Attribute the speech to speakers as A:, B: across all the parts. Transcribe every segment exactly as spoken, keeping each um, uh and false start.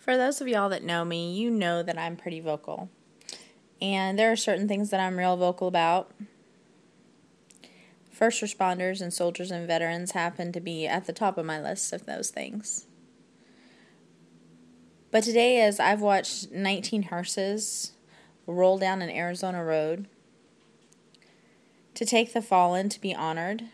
A: For those of y'all that know me, you know that I'm pretty vocal. And there are certain things that I'm real vocal about. First responders and soldiers and veterans happen to be at the top of my list of those things. But today, as I've watched nineteen hearses roll down an Arizona road to take the fallen to be honored,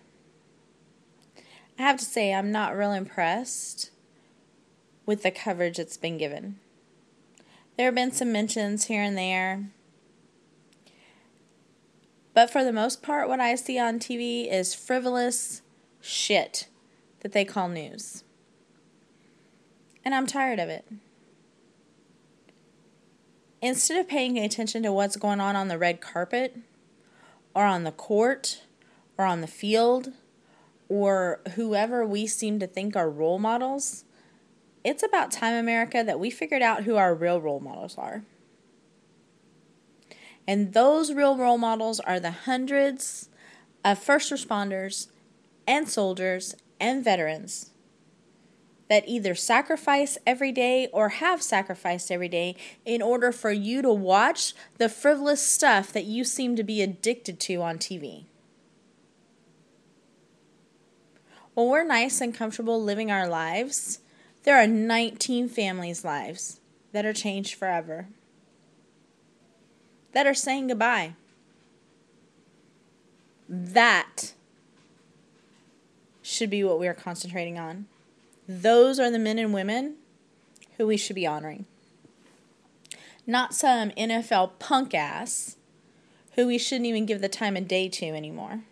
A: I have to say I'm not real impressed with the coverage that's been given. There have been some mentions here and there, but for the most part, what I see on T V is frivolous shit that they call news. And I'm tired of it. Instead of paying attention to what's going on on the red carpet, or on the court, or on the field, or whoever we seem to think are role models, it's about time, America, that we figured out who our real role models are. And those real role models are the hundreds of first responders and soldiers and veterans that either sacrifice every day or have sacrificed every day in order for you to watch the frivolous stuff that you seem to be addicted to on T V. When we're nice and comfortable living our lives, there are nineteen families' lives that are changed forever, that are saying goodbye. That should be what we are concentrating on. Those are the men and women who we should be honoring. Not some N F L punk ass who we shouldn't even give the time of day to anymore.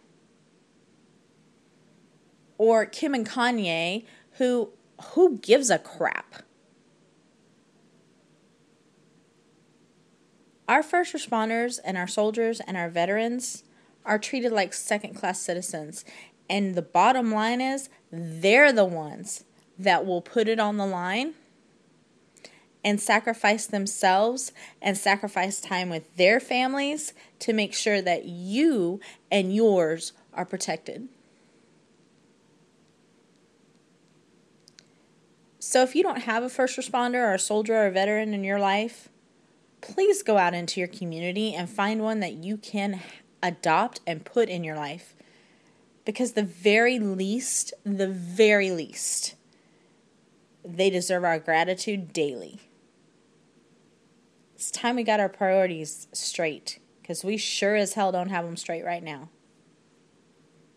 A: Or Kim and Kanye, who who gives a crap? Our first responders and our soldiers and our veterans are treated like second-class citizens. And the bottom line is, they're the ones that will put it on the line and sacrifice themselves and sacrifice time with their families to make sure that you and yours are protected. So if you don't have a first responder or a soldier or a veteran in your life, please go out into your community and find one that you can adopt and put in your life. Because the very least, the very least, they deserve our gratitude daily. It's time we got our priorities straight, because we sure as hell don't have them straight right now.